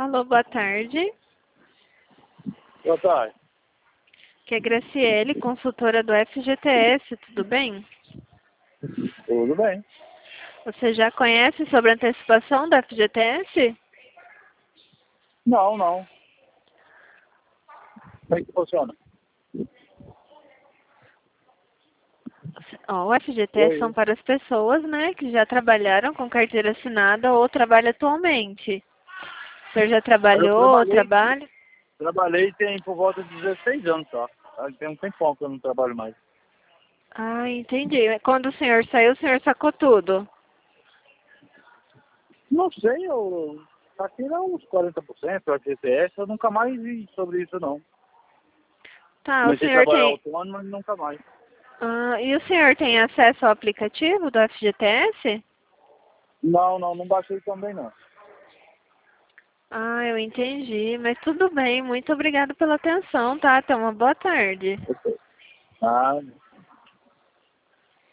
Alô, boa tarde. Boa tarde. Que é Graciele, consultora do FGTS, tudo bem? Tudo bem? Você já conhece sobre a antecipação do FGTS? Não, não. Como é que funciona? Ó, o FGTS são para as pessoas, né, que já trabalharam com carteira assinada ou trabalham atualmente. O senhor já Eu trabalhou ou trabalha? trabalhei tem por volta de 16 anos só. Tem um tempão que eu não trabalho mais. Ah, entendi. Quando o senhor saiu, o senhor sacou tudo? Não sei, eu aqui era uns 40% a GTS, eu nunca mais vi sobre isso não. Tá, o Comecei a senhor trabalhar tem... autônomo, mas nunca mais. Ah, e o senhor tem acesso ao aplicativo do FGTS? Não, não baixei também não. Ah, eu entendi, mas tudo bem. Muito obrigada pela atenção, tá? Até uma boa tarde. Ah,